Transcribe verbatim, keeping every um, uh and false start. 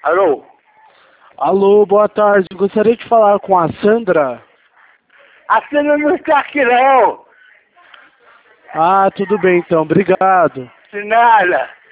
Alô? Alô, boa tarde. Gostaria de falar com a Sandra. A Sandra não está aqui não. Ah, tudo bem então. Obrigado. De nada.